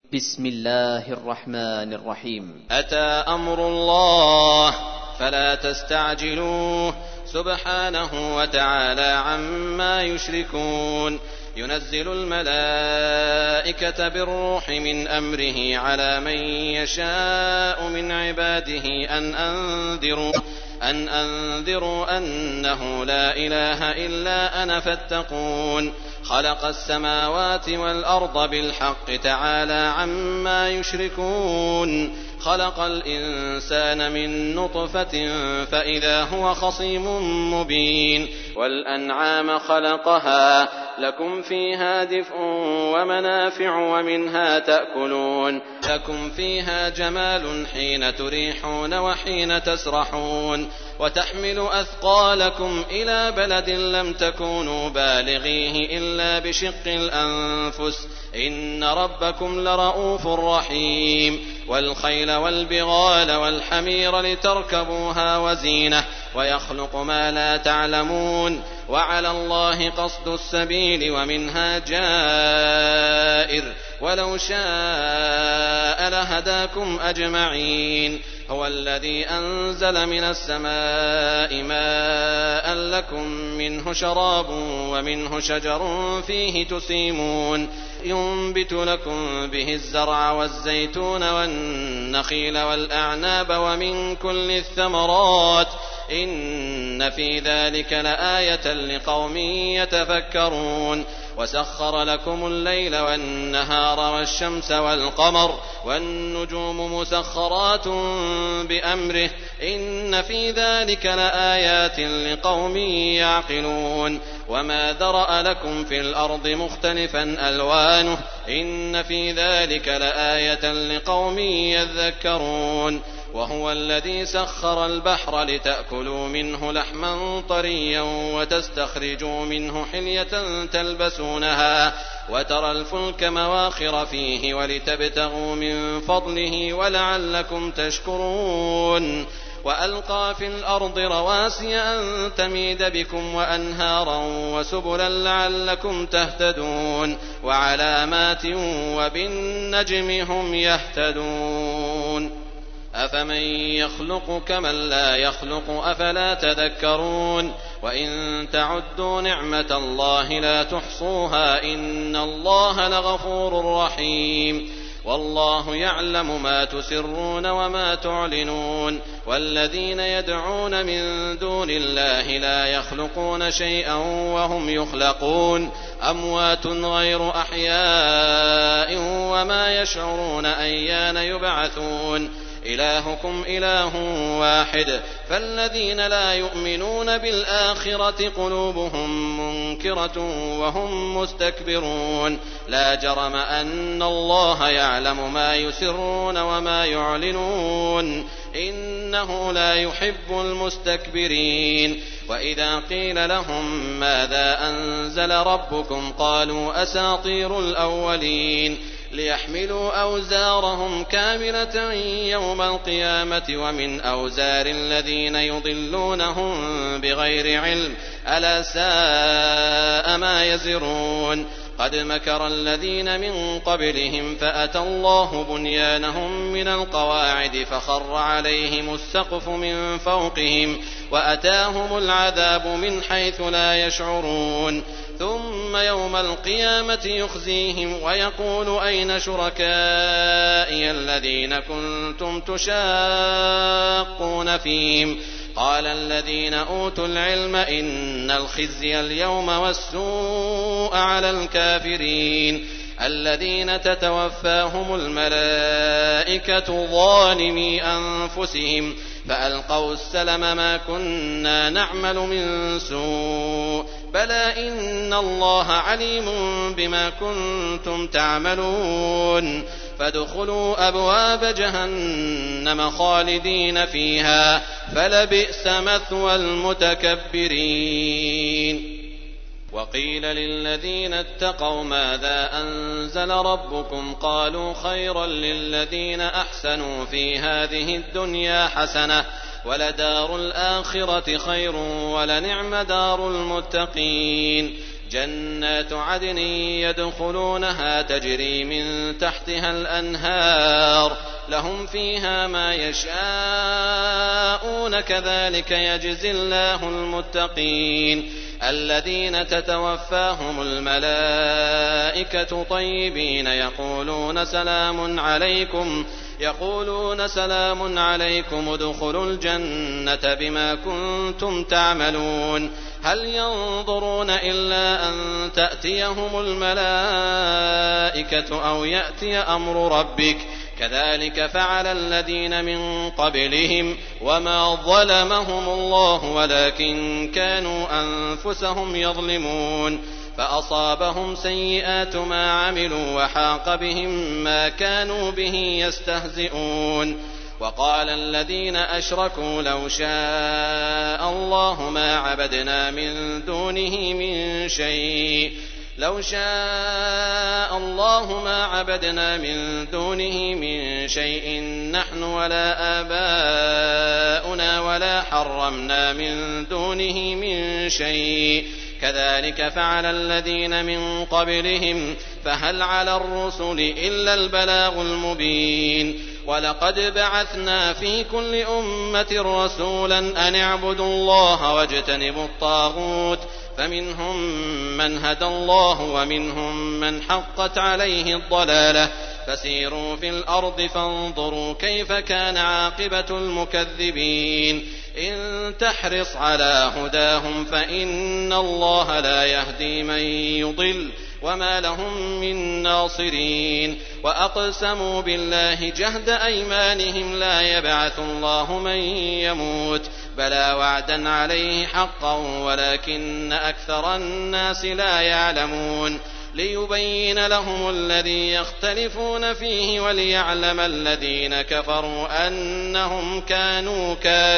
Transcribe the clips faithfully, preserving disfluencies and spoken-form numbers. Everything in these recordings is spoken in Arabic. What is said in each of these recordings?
بسم الله الرحمن الرحيم. أتى أمر الله فلا تستعجلوه سبحانه وتعالى عما يشركون. ينزل الملائكة بالروح من أمره على من يشاء من عباده أن أنذروا أن أنذروا أنه لا إله إلا أنا فاتقون. خلق السماوات والأرض بالحق تعالى عما يشركون. خلق الإنسان من نطفة فإذا هو خصيم مبين. والأنعام خلقها لكم فيها دفء ومنافع ومنها تأكلون. لكم فيها جمال حين تريحون وحين تسرحون. وتحمل أثقالكم إلى بلد لم تكونوا بالغيه إلا بشق الأنفس إن ربكم لرؤوف رحيم. والخيل والبغال والحمير لتركبوها وزينة ويخلق ما لا تعلمون. وعلى الله قصد السبيل ومنها جائر ولو شاء لهداكم أجمعين. هو الذي أنزل من السماء ماء لكم منه شراب ومنه شجر فيه تسيمون. ينبت لكم به الزرع والزيتون والنخيل والأعناب ومن كل الثمرات إن في ذلك لآية لقوم يتفكرون. وسخر لكم الليل والنهار والشمس والقمر والنجوم مسخرات بأمره إن في ذلك لآيات لقوم يعقلون. وما ذرأ لكم في الأرض مختلفا ألوانه إن في ذلك لآية لقوم يذكرون. وهو الذي سخر البحر لتأكلوا منه لحما طريا وتستخرجوا منه حلية تلبسونها وترى الفلك مواخر فيه ولتبتغوا من فضله ولعلكم تشكرون. وألقى في الأرض رواسي أن تميد بكم وأنهارا وسبلا لعلكم تهتدون. وعلامات وبالنجم هم يهتدون. أفمن يخلق كمن لا يخلق أفلا تذكرون. وإن تعدوا نعمة الله لا تحصوها إن الله لغفور رحيم. والله يعلم ما تسرون وما تعلنون. والذين يدعون من دون الله لا يخلقون شيئا وهم يخلقون. أموات غير أحياء وما يشعرون أيان يبعثون. إلهكم إله واحد فالذين لا يؤمنون بالآخرة قلوبهم منكرة وهم مستكبرون. لا جرم أن الله يعلم ما يسرون وما يعلنون إنه لا يحب المستكبرين. وإذا قيل لهم ماذا أنزل ربكم قالوا أساطير الأولين. ليحملوا أوزارهم كاملة يوم القيامة ومن أوزار الذين يضلونهم بغير علم ألا ساء ما يزرون. قد مكر الذين من قبلهم فأتى الله بنيانهم من القواعد فخر عليهم السقف من فوقهم وأتاهم العذاب من حيث لا يشعرون. ثم يوم القيامة يخزيهم ويقول أين شركائي الذين كنتم تشاقون فيهم قال الذين أوتوا العلم إن الخزي اليوم والسوء على الكافرين الذين تتوفاهم الملائكة ظالمي أنفسهم فألقوا السلم ما كنا نعمل من سوء بلى إن الله عليم بما كنتم تعملون. فادخلوا أبواب جهنم خالدين فيها فلبئس مثوى المتكبرين. وقيل للذين اتقوا ماذا أنزل ربكم قالوا خيرا للذين أحسنوا في هذه الدنيا حسنة ولدار الآخرة خير ولنعم دار المتقين. جنات عدن يدخلونها تجري من تحتها الأنهار لهم فيها ما يشاءون كذلك يجزي الله المتقين الذين تتوفاهم الملائكة طيبين يقولون سلام عليكم يقولون سلام عليكم ادخلوا الجنة بما كنتم تعملون هل ينظرون إلا أن تأتيهم الملائكة أو يأتي أمر ربك كذلك فعل الذين من قبلهم وما ظلمهم الله ولكن كانوا أنفسهم يظلمون فأصابهم سيئات ما عملوا وحاق بهم ما كانوا به يستهزئون وقال الذين أشركوا لو شاء الله ما عبدنا من دونه من شيء لو شاء الله ما عبدنا من دونه من شيء نحن ولا آباؤنا ولا حرمنا من دونه من شيء كذلك فعل الذين من قبلهم فهل على الرسل إلا البلاغ المبين ولقد بعثنا في كل أمة رسولا أن اعبدوا الله واجتنبوا الطاغوت فمنهم من هدى الله ومنهم من حقت عليه الضلالة فسيروا في الأرض فانظروا كيف كان عاقبة المكذبين إن تحرص على هداهم فإن الله لا يهدي من يضل وما لهم من ناصرين وأقسموا بالله جهد أيمانهم لا يبعث الله من يموت بلى وعدا عليه حقا ولكن أكثر الناس لا يعلمون ليبين لهم الذي يختلفون فيه وليعلم الذين كفروا أنهم كانوا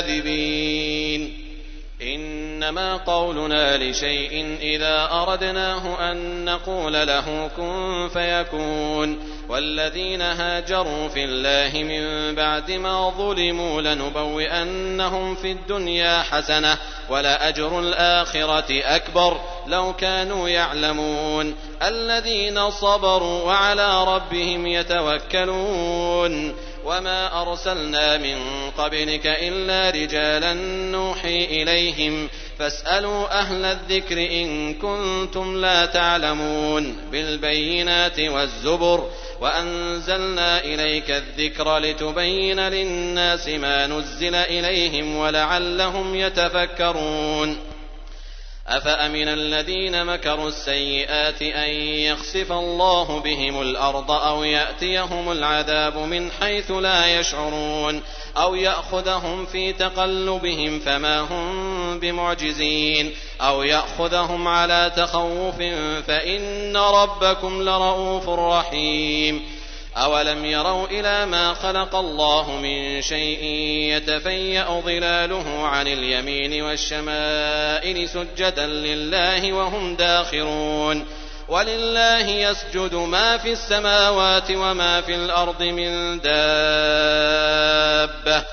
كاذبين إنما قولنا لشيء إذا أردناه أن نقول له كن فيكون والذين هاجروا في الله من بعد ما ظلموا لنبوئنهم في الدنيا حسنة ولأجر الآخرة أكبر لو كانوا يعلمون الذين صبروا وعلى ربهم يتوكلون وما أرسلنا من قبلك إلا رجالا نوحي إليهم فاسألوا أهل الذكر إن كنتم لا تعلمون بالبينات والزبر وأنزلنا إليك الذكر لتبين للناس ما نزل إليهم ولعلهم يتفكرون أفأمن الذين مكروا السيئات أن يخسف الله بهم الأرض أو يأتيهم العذاب من حيث لا يشعرون أو يأخذهم في تقلبهم فما هم بمعجزين أو يأخذهم على تخوف فإن ربكم لرؤوف رحيم أولم يروا إلى ما خلق الله من شيء يتفيأ ظلاله عن اليمين والشمائل سجدا لله وهم داخرون ولله يسجد ما في السماوات وما في الأرض من دابة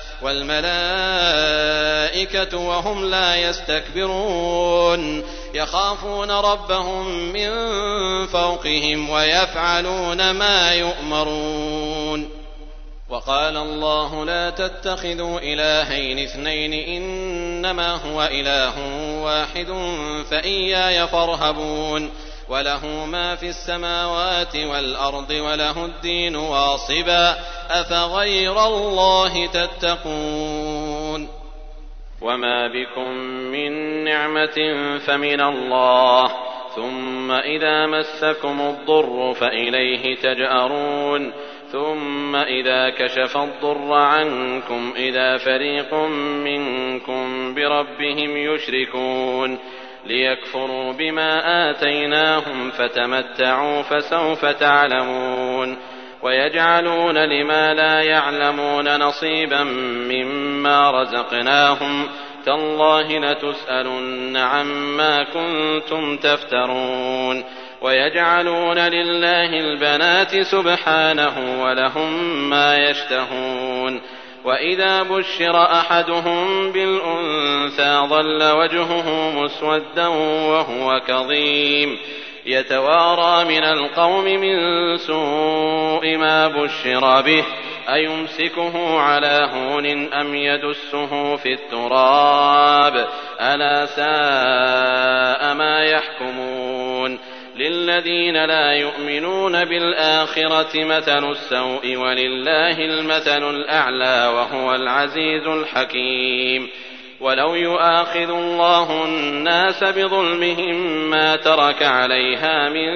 والملائكة وهم لا يستكبرون يخافون ربهم من فوقهم ويفعلون ما يؤمرون وقال الله لا تتخذوا إلهين اثنين إنما هو إله واحد فإياي فارهبون وله ما في السماوات والأرض وله الدين واصبا أفغير الله تتقون وما بكم من نعمة فمن الله ثم إذا مسكم الضر فإليه تجأرون ثم إذا كشف الضر عنكم إذا فريق منكم بربهم يشركون ليكفروا بما آتيناهم فتمتعوا فسوف تعلمون ويجعلون لما لا يعلمون نصيبا مما رزقناهم تالله لتسألن عما كنتم تفترون ويجعلون لله البنات سبحانه ولهم ما يشتهون وإذا بشر أحدهم بالأنثى ظل وجهه مسودا وهو كظيم يتوارى من القوم من سوء ما بشر به أيمسكه على هون أم يدسه في التراب ألا ساء ما يحكمون للذين لا يؤمنون بالآخرة مثل السوء ولله المثل الأعلى وهو العزيز الحكيم ولو يؤاخذ الله الناس بظلمهم ما ترك عليها من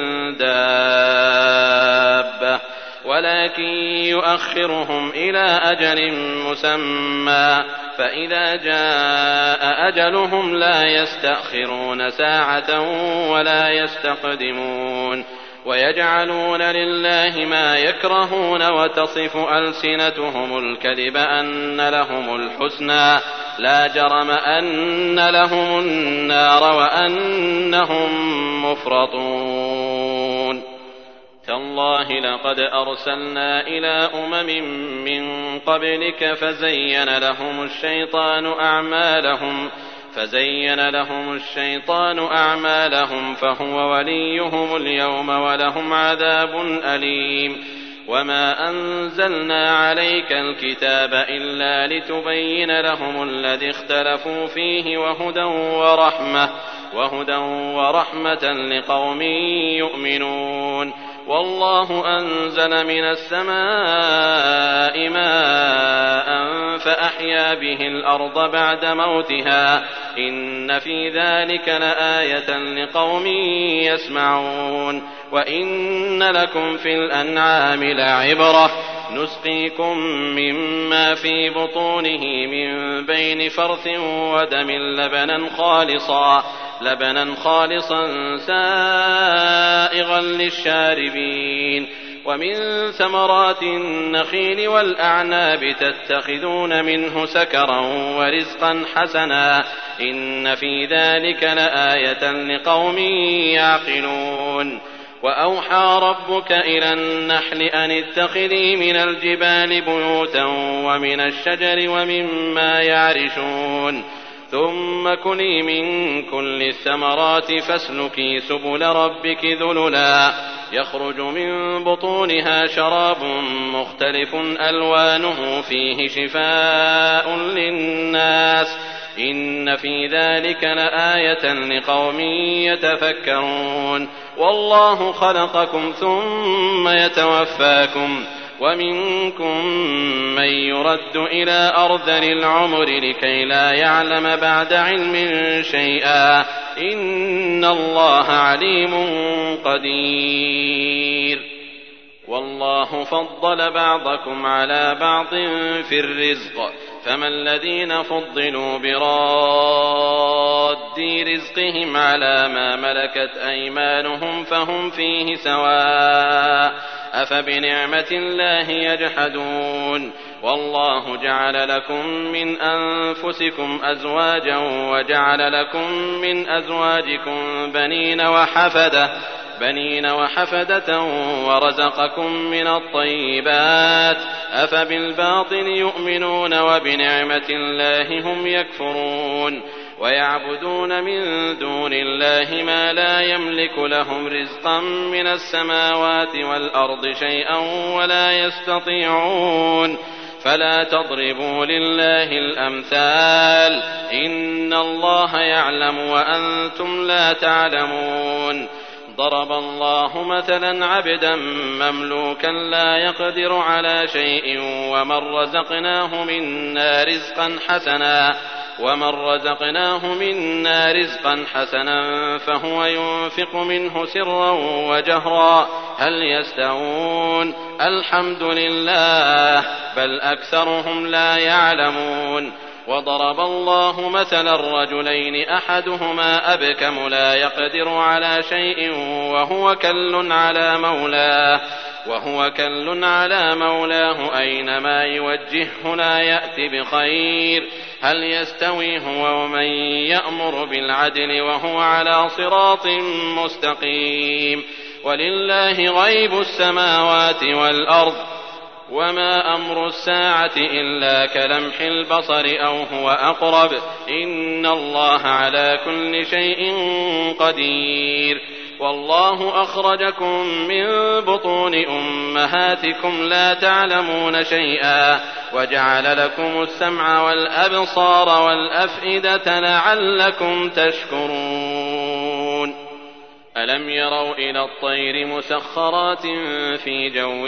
دابة ولكن يؤخرهم إلى أجل مسمى فإذا جاء أجلهم لا يستأخرون ساعة ولا يستقدمون ويجعلون لله ما يكرهون وتصف ألسنتهم الكذب أن لهم الحسنى لا جرم أن لهم النار وأنهم مفرطون تالله لقد أرسلنا إلى أمم من قبلك فزين لهم الشيطان أعمالهم فزين لهم الشيطان أعمالهم فهو وليهم اليوم ولهم عذاب أليم وما أنزلنا عليك الكتاب إلا لتبين لهم الذي اختلفوا فيه وهدى ورحمة وهدى ورحمة لقوم يؤمنون والله أنزل من السماء ماء فأحيا به الأرض بعد موتها إن في ذلك لآية لقوم يسمعون وإن لكم في الأنعام لعبرة نسقيكم مما في بطونه من بين فرث ودم لبنا خالصا لبنا خالصا سائغا للشاربين ومن ثمرات النخيل والأعناب تتخذون منه سكرا ورزقا حسنا إن في ذلك لآية لقوم يعقلون وأوحى ربك إلى النحل أن اتخذي من الجبال بيوتا ومن الشجر ومما يعرشون ثم كلي من كل الثمرات فاسلكي سبل ربك ذللا يخرج من بطونها شراب مختلف ألوانه فيه شفاء للناس إن في ذلك لآية لقوم يتفكرون والله خلقكم ثم يتوفاكم ومنكم من يرد إلى أرذل العمر لكي لا يعلم بعد علم شيئا إن الله عليم قدير والله فضل بعضكم على بعض في الرزق فما الذين فضلوا براد رزقهم على ما ملكت أيمانهم فهم فيه سواء أفبنعمة الله يجحدون والله جعل لكم من أنفسكم أزواجا وجعل لكم من أزواجكم بنين وحفدة بنين وحفدة ورزقكم من الطيبات أفبالباطل يؤمنون وبنعمة الله هم يكفرون ويعبدون من دون الله ما لا يملك لهم رزقا من السماوات والأرض شيئا ولا يستطيعون فلا تضربوا لله الأمثال إن الله يعلم وأنتم لا تعلمون ضرب الله مثلا عبدا مملوكا لا يقدر على شيء ومن رزقناه منا رزقا حسنا ومن رزقناه منا رزقا حسنا فهو ينفق منه سرا وجهرا هل يستوون الحمد لله بل أكثرهم لا يعلمون وضرب الله مثلا الرجلين أحدهما أبكم لا يقدر على شيء وهو كل على مولاه وهو كل على مولاه أينما يوجهه لا يأتي بخير هل يستوي هو ومن يأمر بالعدل وهو على صراط مستقيم ولله غيب السماوات والأرض وما أمر الساعة إلا كلمح البصر أو هو أقرب إن الله على كل شيء قدير. والله أخرجكم من بطون أمهاتكم لا تعلمون شيئا وجعل لكم السمع والأبصار والأفئدة لعلكم تشكرون. ألم يروا إلى الطير مسخرات في جو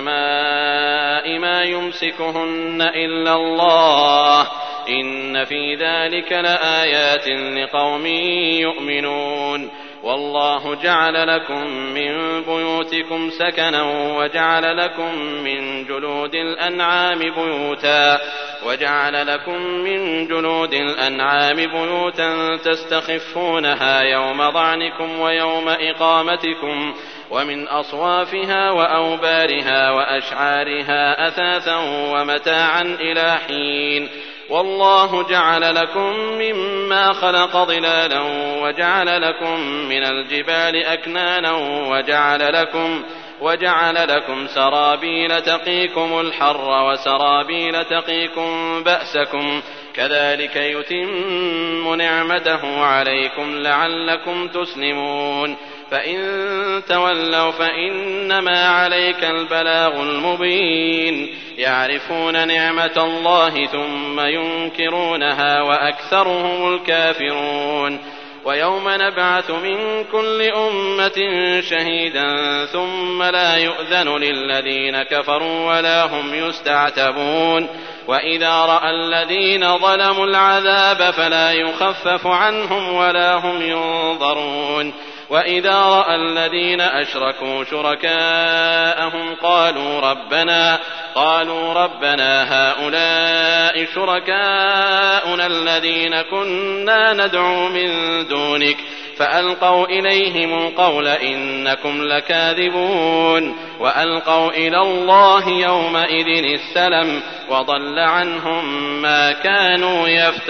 السماء ما يمسكهن إلا الله إن في ذلك لآيات لقوم يؤمنون. والله جعل لكم من بيوتكم سكنا وجعل لكم من جلود الأنعام بيوتا وجعل لكم من جلود الأنعام بيوتا تستخفونها يوم ظعنكم ويوم إقامتكم ومن أصوافها وأوبارها وأشعارها أثاثا ومتاعا إلى حين. والله جعل لكم مما خلق ظلالا وجعل لكم من الجبال أكنانا وجعل لكم وجعل لكم سرابيل تقيكم الحر وسرابيل تقيكم بأسكم كذلك يتم نعمته عليكم لعلكم تسلمون. فإن تولوا فإنما عليك البلاغ المبين. يعرفون نعمة الله ثم ينكرونها وأكثرهم الكافرون. ويوم نبعث من كل أمة شهيدا ثم لا يؤذن للذين كفروا ولا هم يستعتبون. وإذا رأى الذين ظلموا العذاب فلا يخفف عنهم ولا هم ينظرون. وإذا رأى الذين أشركوا شركاءهم قالوا ربنا قالوا ربنا هؤلاء شركاؤنا الذين كنا ندعو من دونك فألقوا إليهم القول إنكم لكاذبون. وألقوا إلى الله يومئذ السلم وضل عنهم ما كانوا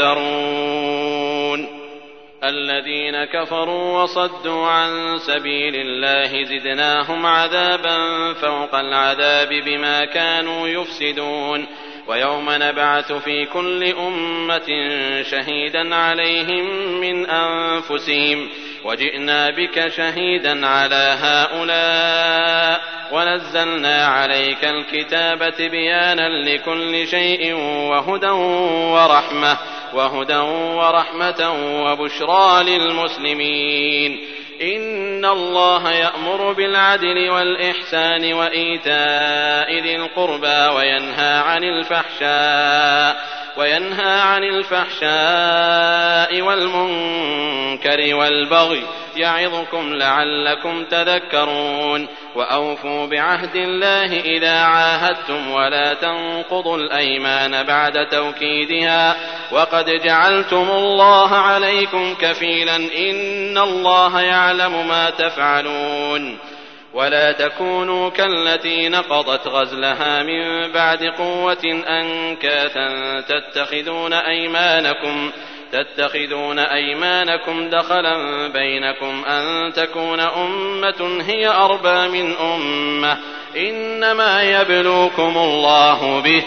يفترون. الذين كفروا وصدوا عن سبيل الله زدناهم عذابا فوق العذاب بما كانوا يفسدون. ويوم نبعث في كل أمة شهيدا عليهم من أنفسهم وجئنا بك شهيدا على هؤلاء ونزلنا عليك الكتاب تبيانا لكل شيء وهدى ورحمة وهدى ورحمة وبشرى للمسلمين. إن الله يأمر بالعدل والإحسان وإيتاء ذي القربى وينهى عن الفحشاء وينهى عن الفحشاء والمنكر والبغي يعظكم لعلكم تذكرون. وأوفوا بعهد الله إذا عاهدتم ولا تنقضوا الأيمان بعد توكيدها وقد جعلتم الله عليكم كفيلا إن الله يعلم ما تفعلون. ولا تكونوا كالتي نقضت غزلها من بعد قوة أنكاثا تتخذون أيمانكم تتخذون أيمانكم دخلا بينكم أن تكون أمة هي أربى من أمة إنما يبلوكم الله به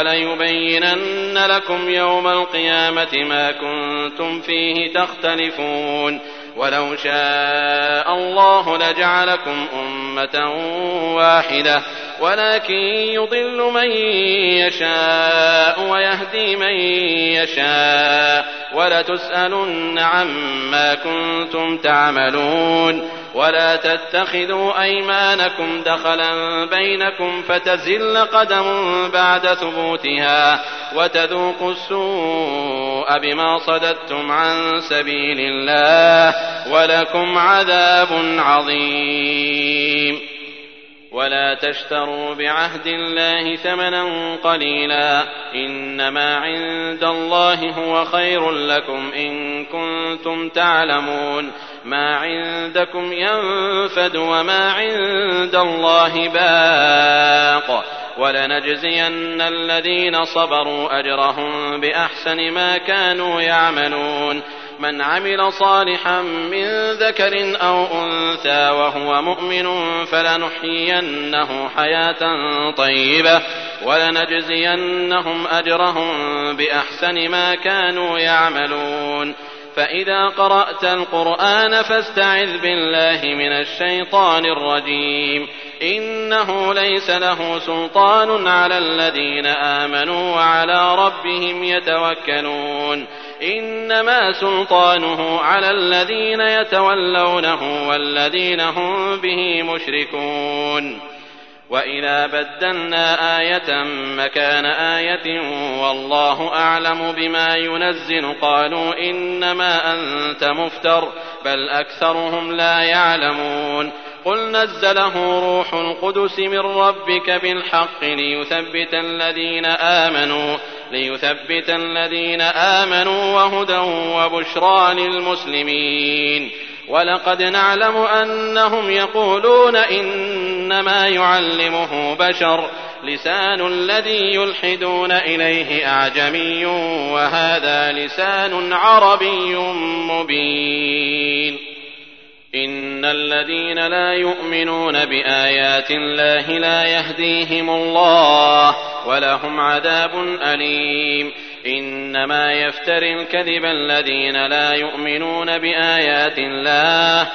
وليبينن لكم يوم القيامة ما كنتم فيه تختلفون. ولو شاء الله لجعلكم أمة واحدة ولكن يضل من يشاء ويهدي من يشاء ولتسألن عما كنتم تعملون. ولا تتخذوا أيمانكم دخلا بينكم فتزل قدم بعد ثبوتها وتذوقوا السوء بما صددتم عن سبيل الله ولكم عذاب عظيم. ولا تشتروا بعهد الله ثمنا قليلا إنما عند الله هو خير لكم إن كنتم تعلمون. ما عندكم ينفد وما عند الله باق ولنجزين الذين صبروا أجرهم بأحسن ما كانوا يعملون. من عمل صالحا من ذكر أو أنثى وهو مؤمن فلنحيينه حياة طيبة ولنجزينهم أجرهم بأحسن ما كانوا يعملون. فإذا قرأت القرآن فاستعذ بالله من الشيطان الرجيم إنه ليس له سلطان على الذين آمنوا وعلى ربهم يتوكلون إنما سلطانه على الذين يتولونه والذين هم به مشركون. وإذا بدلنا آية مكان آية والله أعلم بما ينزل قالوا إنما أنت مفتر بل أكثرهم لا يعلمون. قل نزله روح القدس من ربك بالحق ليثبت الذين آمنوا ليثبت الذين آمنوا وهدى وبشرى للمسلمين. ولقد نعلم أنهم يقولون إنما يعلمه بشر لسان الذي يلحدون إليه أعجمي وهذا لسان عربي مبين. إن الذين لا يؤمنون بآيات الله لا يهديهم الله ولهم عذاب أليم. إنما يفتري الكذب الذين لا يؤمنون بآيات الله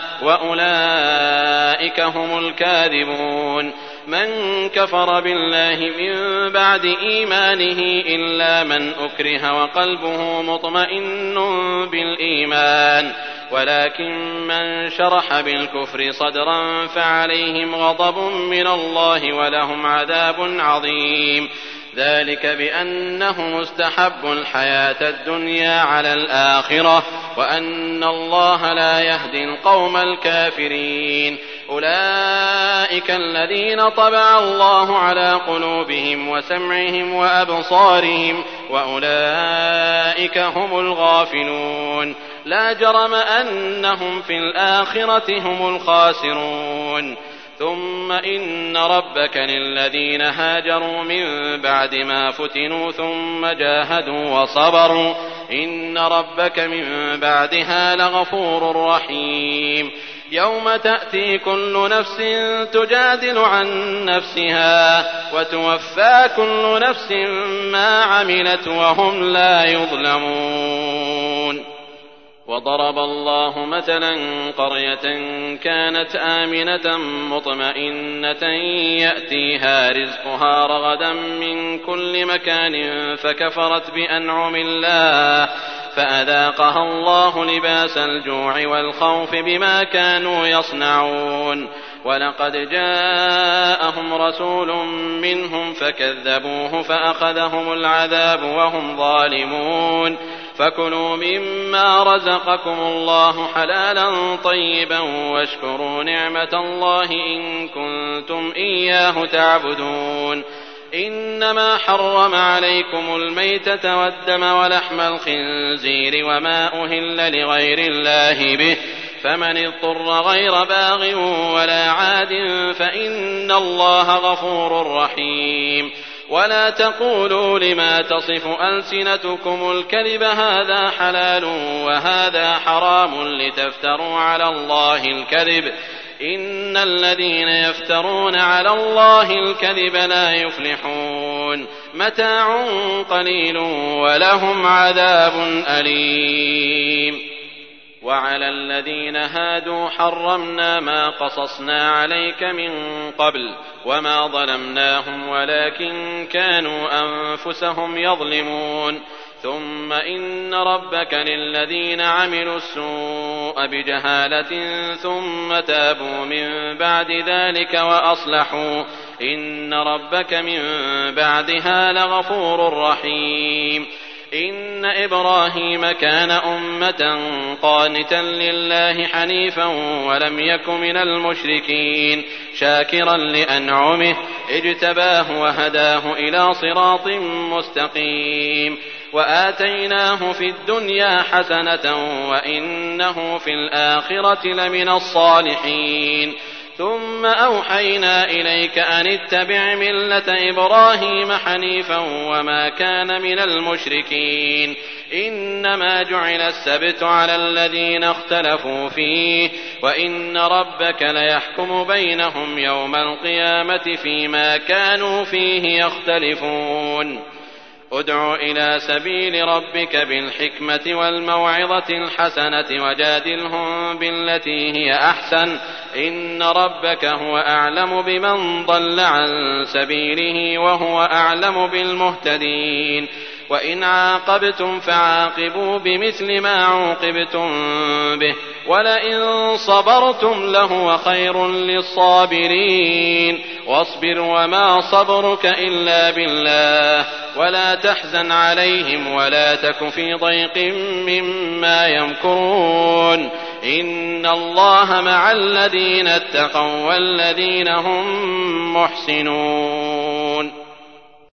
وأولئك هم الكاذبون. من كفر بالله من بعد إيمانه إلا من أكره وقلبه مطمئن بالإيمان ولكن من شرح بالكفر صدرا فعليهم غضب من الله ولهم عذاب عظيم. ذلك بأنهم استحبوا الحياة الدنيا على الآخرة وأن الله لا يهدي القوم الكافرين. أولئك الذين طبع الله على قلوبهم وسمعهم وأبصارهم وأولئك هم الغافلون. لا جرم أنهم في الآخرة هم الخاسرون. ثم إن ربك للذين هاجروا من بعد ما فتنوا ثم جاهدوا وصبروا إن ربك من بعدها لغفور رحيم. يوم تأتي كل نفس تجادل عن نفسها وتوفى كل نفس ما عملت وهم لا يظلمون. وضرب الله مثلا قرية كانت آمنة مطمئنة يأتيها رزقها رغدا من كل مكان فكفرت بأنعم الله فأذاقها الله لباس الجوع والخوف بما كانوا يصنعون. ولقد جاءهم رسول منهم فكذبوه فأخذهم العذاب وهم ظالمون. فكلوا مما رزقكم الله حلالا طيبا واشكروا نعمة الله إن كنتم إياه تعبدون. إنما حرم عليكم الميتة والدم ولحم الخنزير وما أهل لغير الله به فمن اضطر غير باغ ولا عاد فإن الله غفور رحيم. ولا تقولوا لما تصف ألسنتكم الكذب هذا حلال وهذا حرام لتفتروا على الله الكذب إن الذين يفترون على الله الكذب لا يفلحون. متاع قليل ولهم عذاب أليم. وعلى الذين هادوا حرمنا ما قصصنا عليك من قبل وما ظلمناهم ولكن كانوا أنفسهم يظلمون. ثم إن ربك للذين عملوا السوء بجهالة ثم تابوا من بعد ذلك وأصلحوا إن ربك من بعدها لغفور رحيم. إن إبراهيم كان أمة قانتا لله حنيفا ولم يك من المشركين شاكرا لأنعمه اجتباه وهداه إلى صراط مستقيم. وآتيناه في الدنيا حسنة وإنه في الآخرة لمن الصالحين. ثم أوحينا إليك أن اتبع ملة إبراهيم حنيفا وما كان من المشركين إنما جعل السبت على الذين اختلفوا فيه وإن ربك ليحكم بينهم يوم القيامة فيما كانوا فيه يختلفون ادع إلى سبيل ربك بالحكمة والموعظة الحسنة وجادلهم بالتي هي أحسن إن ربك هو أعلم بمن ضل عن سبيله وهو أعلم بالمهتدين وإن عاقبتم فعاقبوا بمثل ما عوقبتم به ولئن صبرتم لهو خير للصابرين واصبر وما صبرك إلا بالله ولا تحزن عليهم ولا تك في ضيق مما يمكرون إن الله مع الذين اتقوا والذين هم محسنون.